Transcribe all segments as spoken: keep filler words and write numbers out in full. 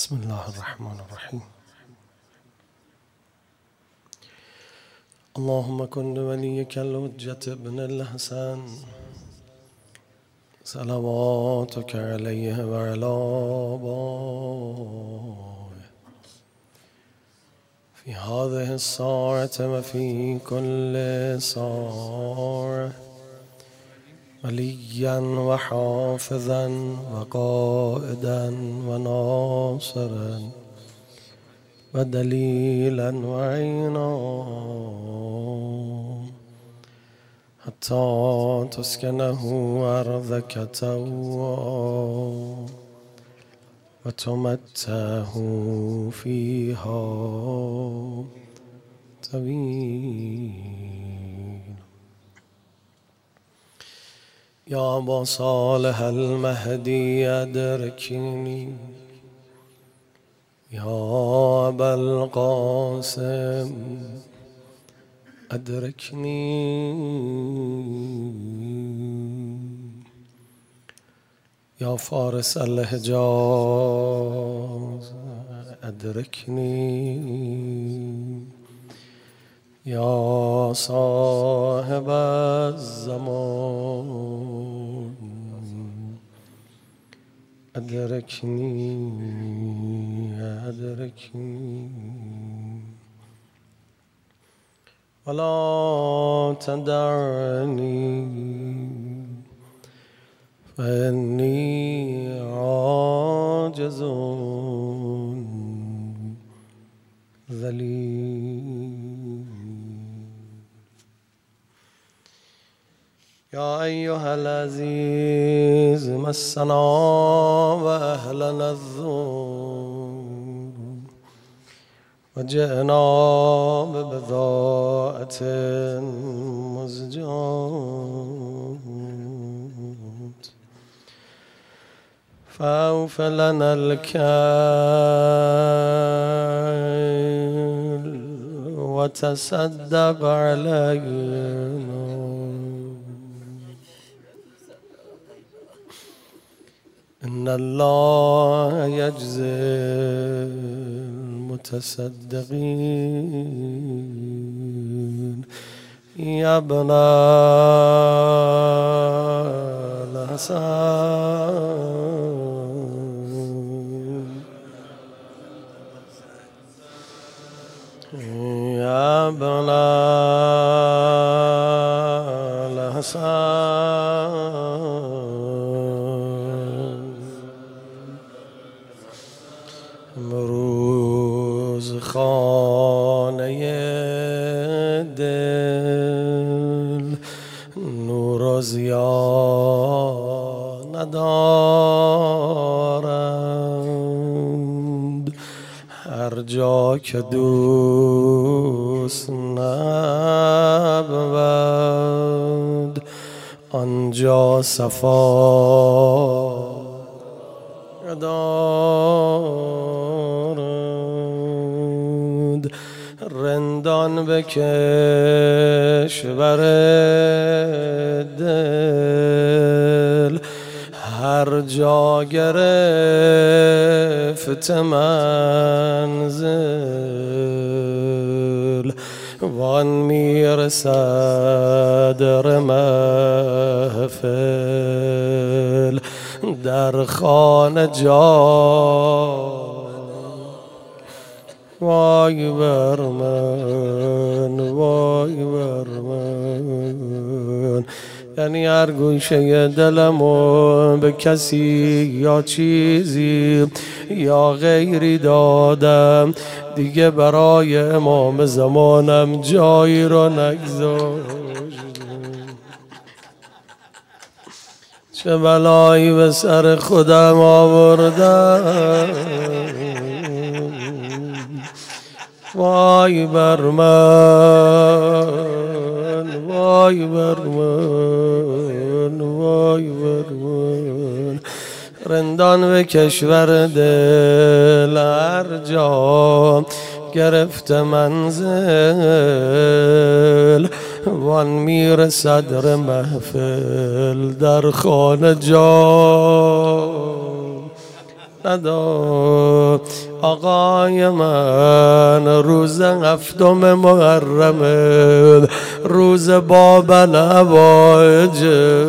بسم الله الرحمن الرحيم. اللهم كن لوليك الحجة ابن الحسن صلواتك عليه وعلى آبائه في هذه الساعة وفي كل ساعة وليا وحافظا وقائدا وناصرا ودليلا وعينا حتى تسكنه أرضك توا وتمتعه فيها طويلا. يا أبا صالح المهدي أدركني، يا أبا القاسم أدركني، يا فارس الحجاز أدركني، يا صاحب الزمان أدركني أدركني ولا تدعني فإني عاجز ذليل. يا أيها العزيز مسنا وأهلنا الذور وجئنا ببضاعة مزجاة فأوف لنا الكيل وتصدق علينا إن الله يجزي المتصدقين. يا ابن الحسن يا ابن الحسن امروز خانه دل نور و ضیا ندارند، هر جا که دوست نبود آنجا صفا دارند. رندان به کشور دل هر جا گرفت منزل وان میرسد در محفل در خانه جا. وای بر من وای بر من، یعنی هر گوشه دلمو به کسی یا چیزی یا غیری دادم دیگه برای امام زمانم جایی رو نگذاشتم. چه بلایی به سر خودم آوردم، وای بر من وای بر من وای بر من. رندان به کشور دل هر جا گرفت منزل وان میرسد در محفل در خانه جا ندارد. آقای من روز هفتم محرم، روز باب الحوائج،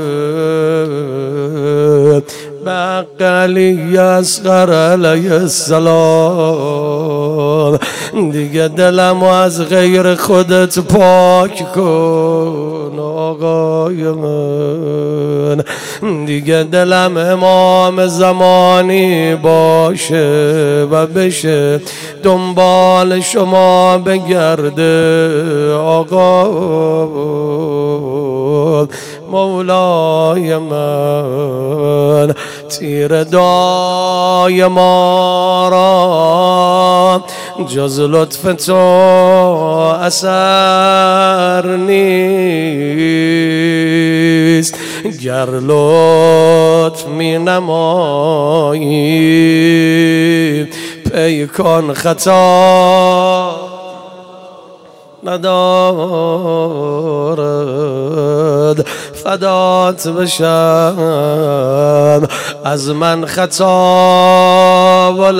به علی اصغر علیه السلام دیگه دلمو از غیر خودت پاک کن آقای من، دیگه دلم امام زمانی باشه و بشه دنبال شما بگرده آقا مولای من. تیر دای ما را جز لطف تو اثر نیست، گر لطف می نمایی پیکان خطا ندارد. فدات بشم از من خطا و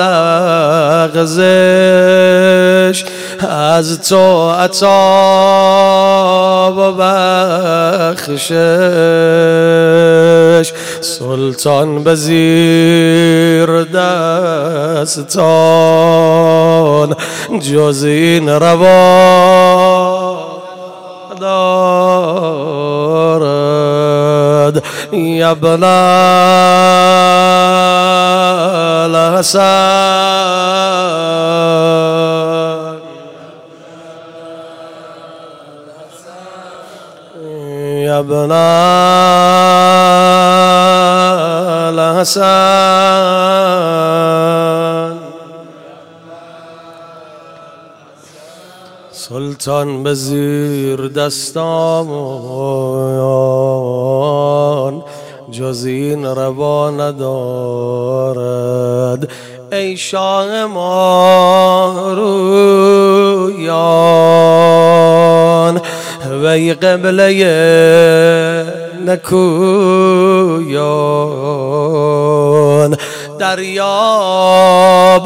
لغزش، از تو عطا و بخشش. سلطان به زیر دستان جز این روا دارد. یا ابن الحسن، یا ابن الحسن. سلطان به زیر دستان جز این روا ندارد. ای شاه ما رویان وی قبله نکویان، دریاب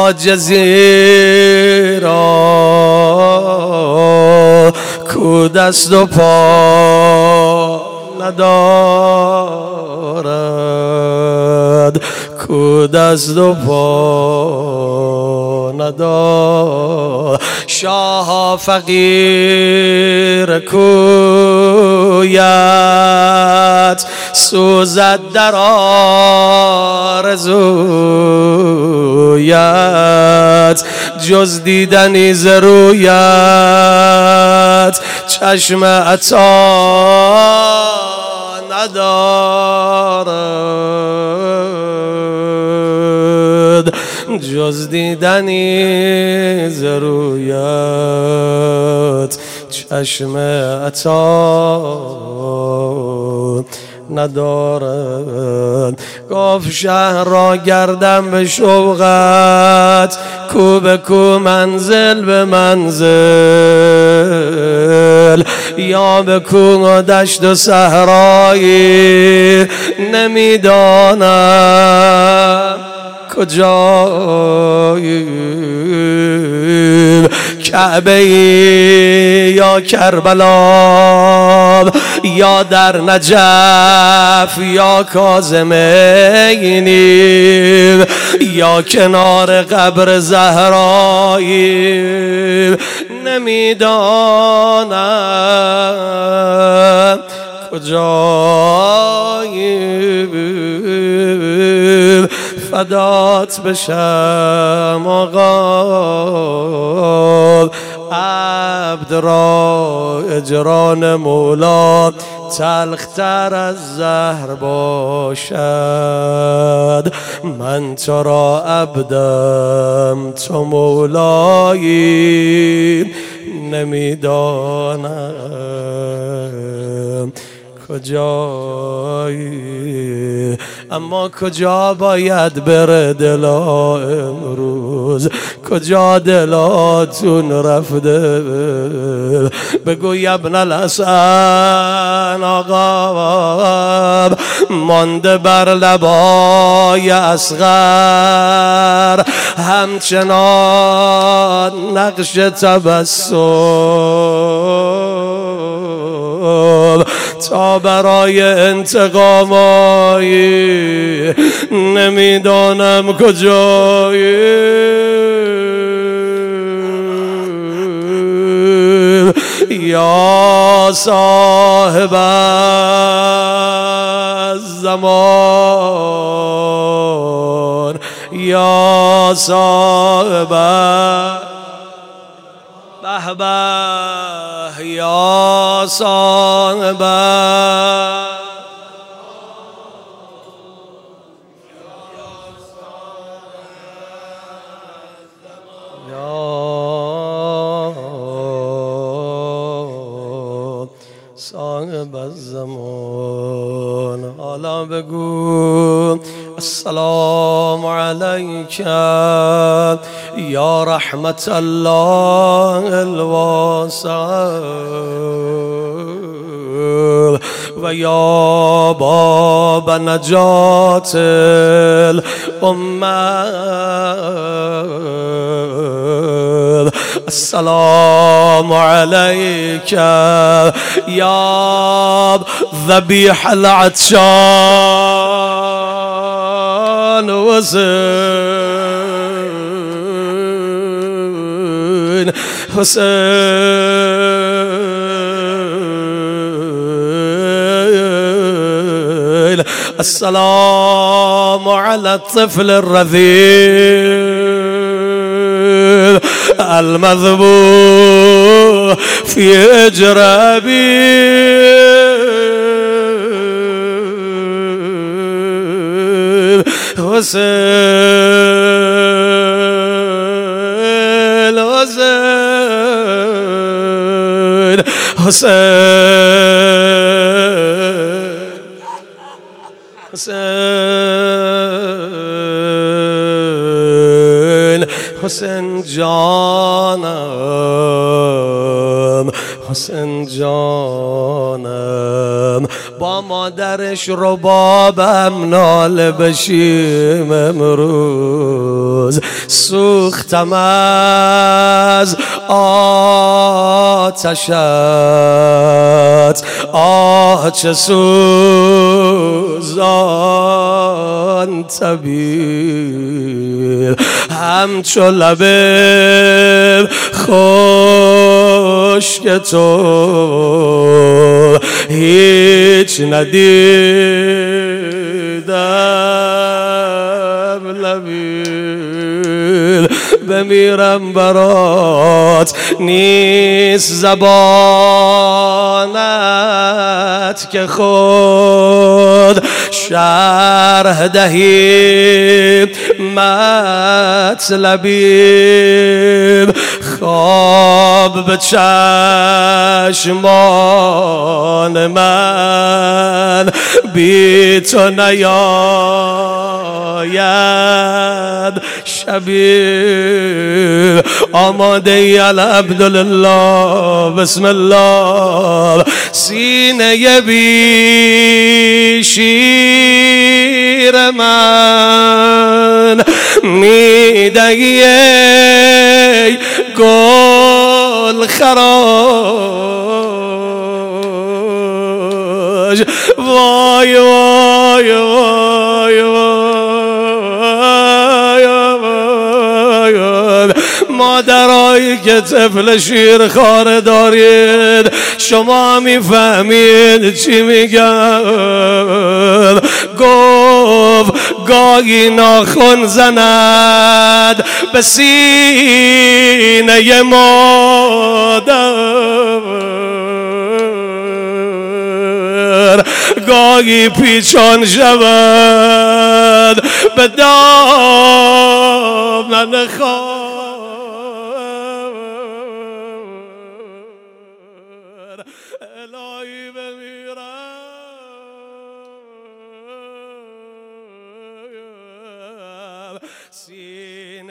عاجزی را کو دست و پا ندارد، کو دست و پا ندارد. شاه فقیر کویت سوزد در آرزویت، جز دیدنی ز رویت چشم عطا ندارد، جز دیدنی ز رویت چشم عطا ندارد. گفت شهر را گردم به شوقت، کو به کو منزل به منزل، یا به کو دشت و صحرایی نمیدانم کجایی. کعبه یا کربلا یا در نجف یا کاظمینی یا کنار قبر زهرایی نمیدانم کجایی. فدات بشم آقا عبد را اجران مولا تلختر از زهر باشد. من تو را عبدم تو مولایی نمیدانم کجایی، اما کجا باید بره دلا امروز؟ کجا دلاتون رفته؟ بگو ابن الحسن آقا مانده بر لبای اصغر همچنان نقش تبسم تا برای انتقامایی نمیدانم کجایی. یا صاحب الزمان، یا صاحب به به، یا صاحب صاحب الزمان. حالا بگو السلام علیک یا رحمت الله الواسع و یا باب نجات الامه. السلام علیک یا ذبیح العطشان حسین حسین. السلام علی الطفل الرذيل المذبوح في اجرابي حسين حسين حسين حسين حسين جانم حسین جانم. با مادرش ربابم ناله بشیم امروز. سوختم از آتشت، آه چه سوزان طبیل همچو لب خشک تو هیچ ندیدم لبیل. بمیرم برات نیست زبانت که خود شرح دهی مطلبی. خواب به چشمان من بی تو نیاید شبیه. آماده ای الحمدلله بسم الله. سینه بی شیر من میدهی ای گل خراج. وای وای وای وای مادرایی که طفل شیرخواره دارید شما میفهمید چی میگم. گفت گاهی ناخن زند به سینه مادر، گاهی پیچان شود به دامن خواهر. الهی بمیرم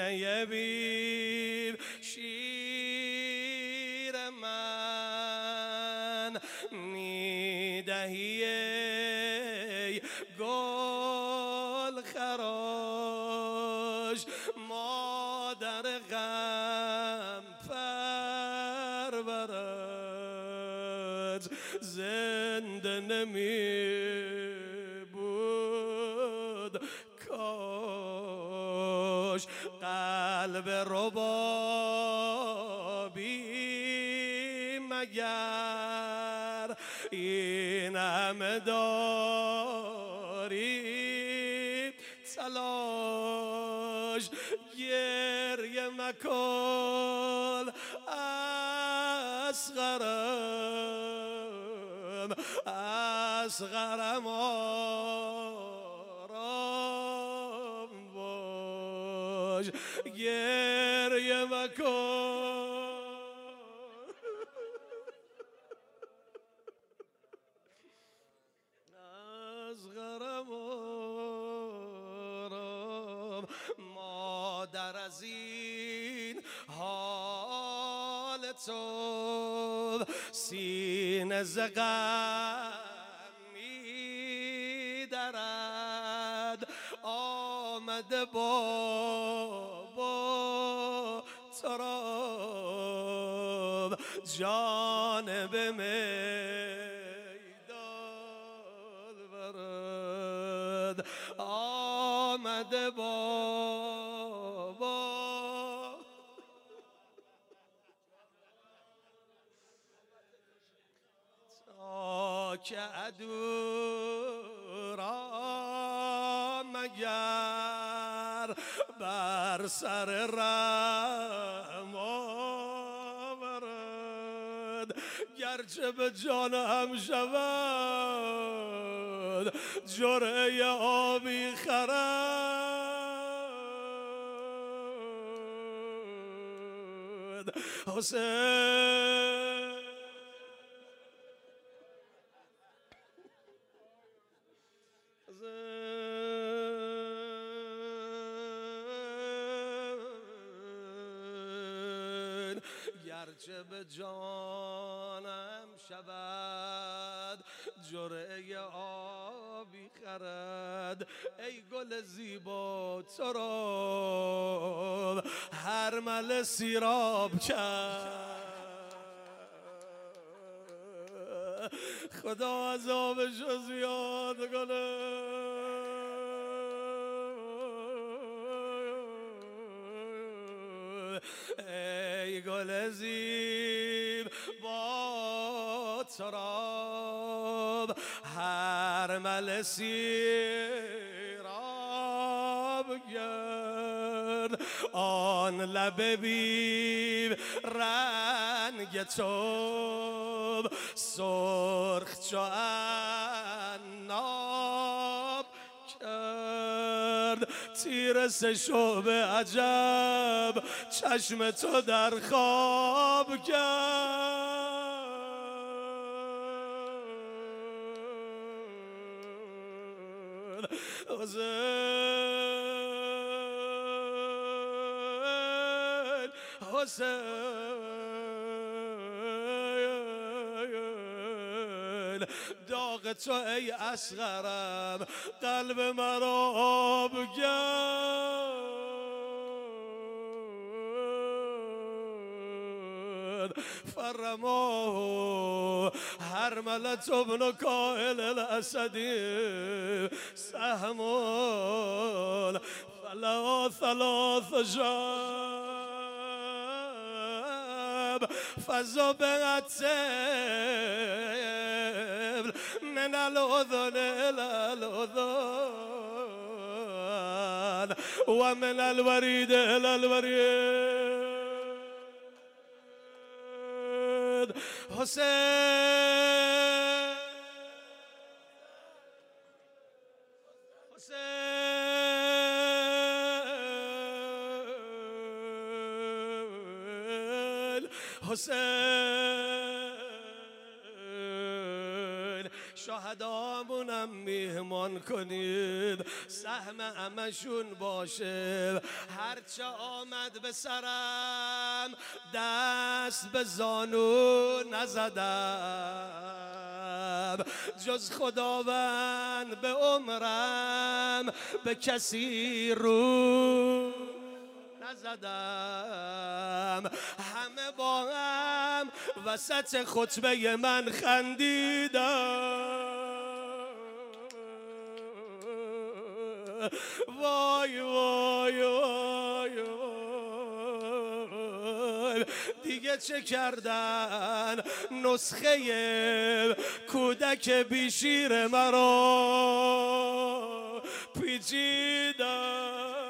سینه بیم شیر من میدهی ای گل خراش مادر غم پرورد زنده نمی بود کاش قلب ربابی مگر این همه داری تلاش گریه مکن اصغرم اصغرم آرام باش گریه مکن اصغرم آرام مادر از این حال تو سینه ز غم می‌درد آمده بابا تراب جانب میدان برد آمده بابا تا که عدو را مگر بر سر رحم آورد گرچه به جان هم شود جرعه آبی خرد حسین گرچه به جانم شود جرعه آبی خرد ای گل زیبا تو را هر مل سیراب کرد خدا عذابشو زیاد کنه ای گل زیب با تراب هر مل سیراب گرد آن لب بیم رنگ تو سرخ چو عناب کرد تیر سه شعبه عجب چشم تو در خواب کرد حسین حسین داغ تو ای اصغرم قلب مرا آب کرد فرماه هرملة ابن كائل الأسدي سهم فلا ثلاث جاب فزبعت من الأذن إلى الأذن ومن الوريد إلى الوريد حسين حسين حسين شهدامونم میهمان کنید، سهم همشون باشه. هرچه آمد به سرم دست به زانو نزدم، جز خداوند به عمرم به کسی رو نزدم. همه با هم وسط خطبه من خندیدم. وای وای وای وای، دیگه چه کردن؟ نسخه کودک بیشیر مرا پیچیدن.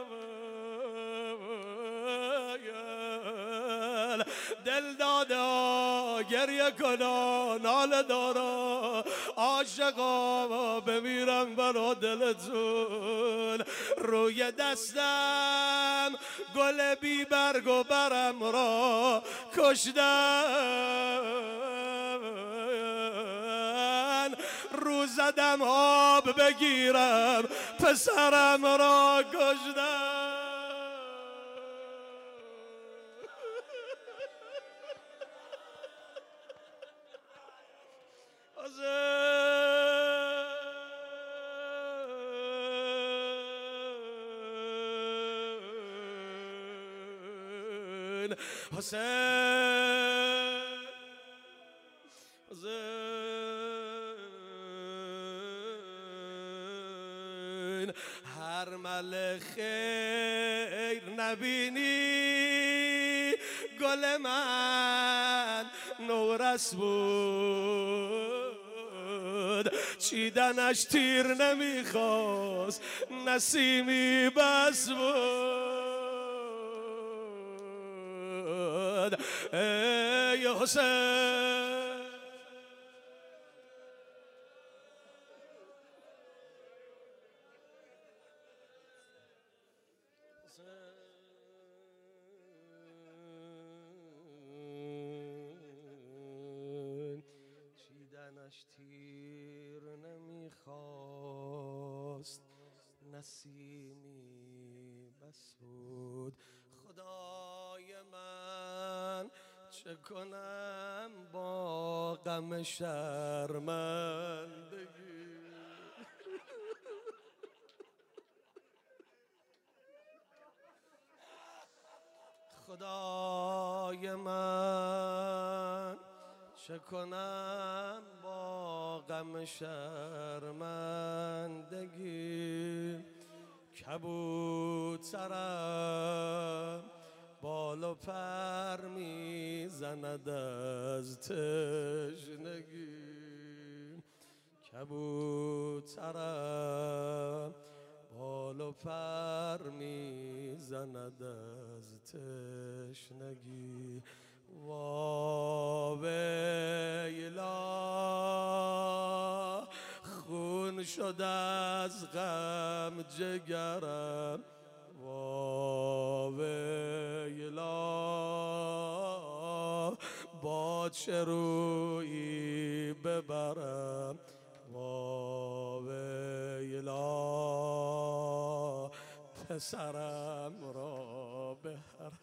دل دادا گریه کنا، ناله دارا عاشقا، بمیرم برا دلتون. روی دستم گل بی برگ و برم را کشتن، رو زدم آب بگیرم پسرم را کشتن. حسین حسین، هر مل خیر نبینی گل من نورس بود، چیدنش تیر نمیخواست نسیمی بس بود. ای حسین چیدنش تیر نمیخواست نسیمی بس بود. خدای من چه کنم با غم شرمندگی؟ خدای من چه کنم با غم شرمندگی؟ کبوترم بال و پر میزند از تشنگی، کبوترم بال و پر میزند از تشنگی. واویلا خون شد از غم جگرم، واویلا با چه رویی ببرم؟ واویلا پسرم را بهرم،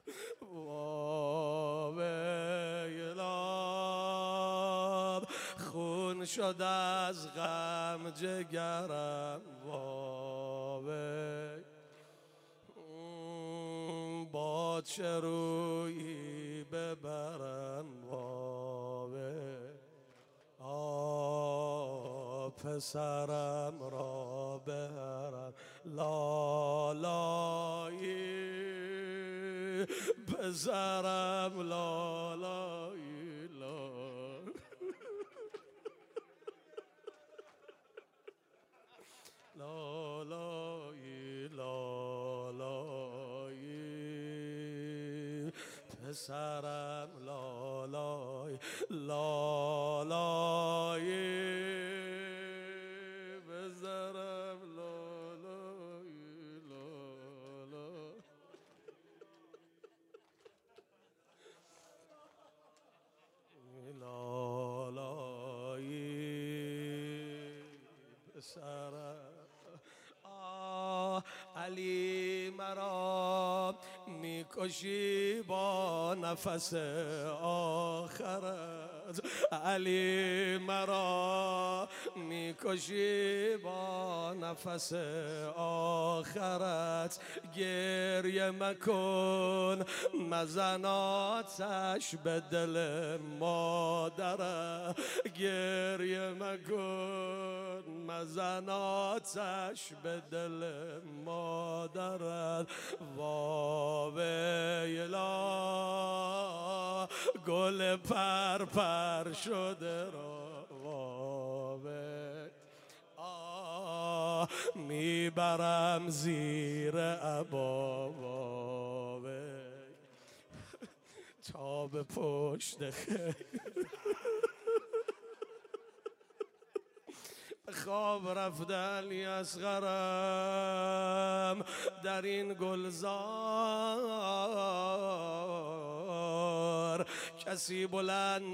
واویلا خون شد از غم جگرم، واوی با چه رویی ببرم؟ واوی آ پسرم را بهرم، لالایی پسرم لالایی لالایی لالایی لالایی پسرم لالایی لالایی پسرم لالایی لالایی. لالایی سرم آه علی مرا میکشی با نفس آخرت علی مرا میکشی با نفس آخرت گریه مکن مزن آتش به دل مادره گریه مکن مزن آتش به دل مادرت واویلا گل پر پر شده را واویلا آه میبرم زیر عبا واویلا تا به پشت خیلی خواب رفته علی اصغرم در این گلزار کسی بلند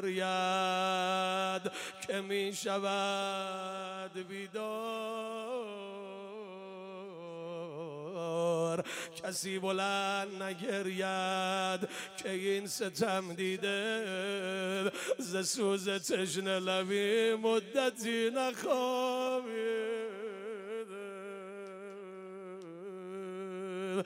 نگرید که می شود بیدار کسی بلند نگرید که این ستم دیده ز سوز تشنه لبی مدتی نخوابید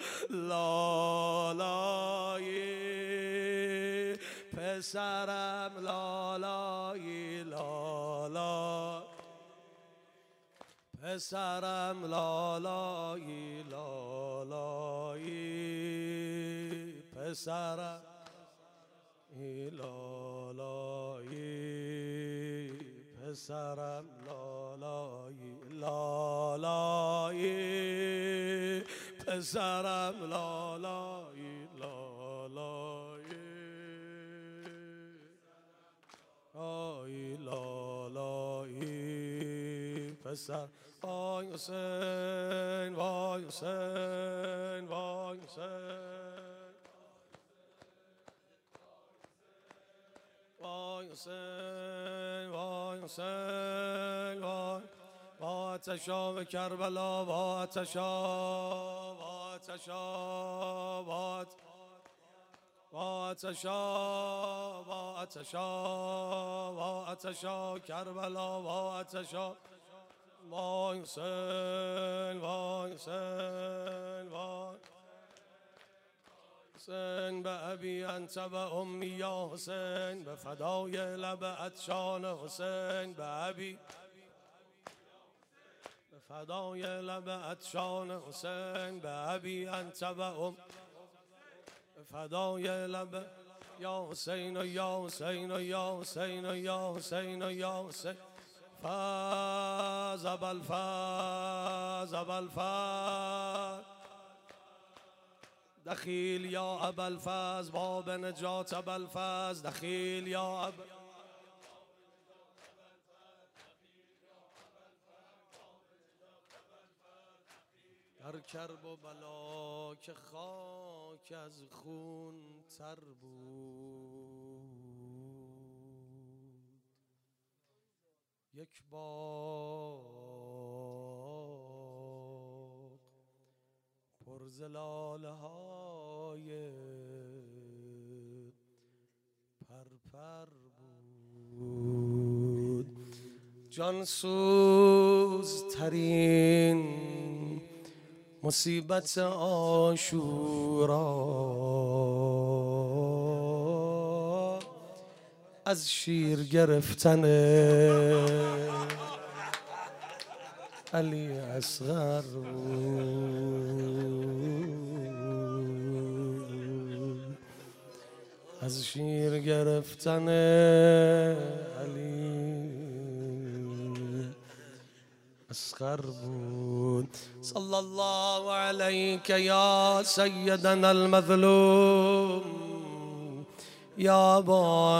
لالایی پسرم لالایی لالا پسرم لالایی لالایی پسرم لالایی پسرم لالایی لالایی پسرم لالایی لالایی آی لالایی پسر وای حسین وای حسین وای حسین وای حسین وای حسین وای با آتشا به کربلا با آتشا با آتشا با آتشا با آتشا با آتشا کربلا با آتشا وای حسین وای حسین وای حسین به ابی انت و امی یا حسین به فدای لب عطشان حسین به ابی به فدای لب عطشان حسین به ابی انت و ام به فدای لب یا حسین و یا حسین و یا حسین و یا حسین و یا حسین فاز ابوالفاز ابوالفاز دخیل یا ابوالفاز باب نجات ابوالفاز دخیل یا اب در کرب و بلا که خاک از خون تر بود یک باغ پر ز لاله های پرپر بود جانسوز ترین مصیبت عاشورا از شیر گرفتن علی اصغر از شیر گرفتن علی اصغر بود صلی الله علیک یا سیدنا المظلوم یا ابا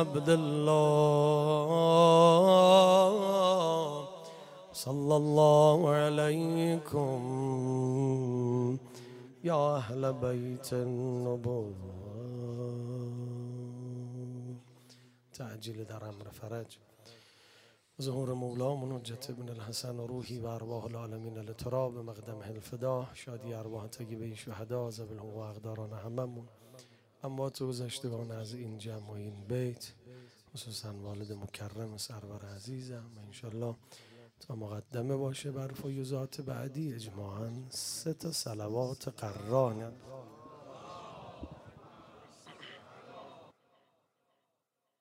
عبدالله صلی الله علیکم یا اهل بیت النبوة تعجیل در امر فرج ظهور مولامون حجت ابن الحسن و روحی و ارواح العالمین لتراب مقدم الفدا، شادی ارواح طیبه شهدا ذوی و اقداران هممون، اموات گذشتگان از این جمع و این بیت، خصوصا والد مکرم سرور عزیزم. انشالله تا مقدمه باشه بر فیوزات بعدی اجماعاً سه تا صلوات قرانه.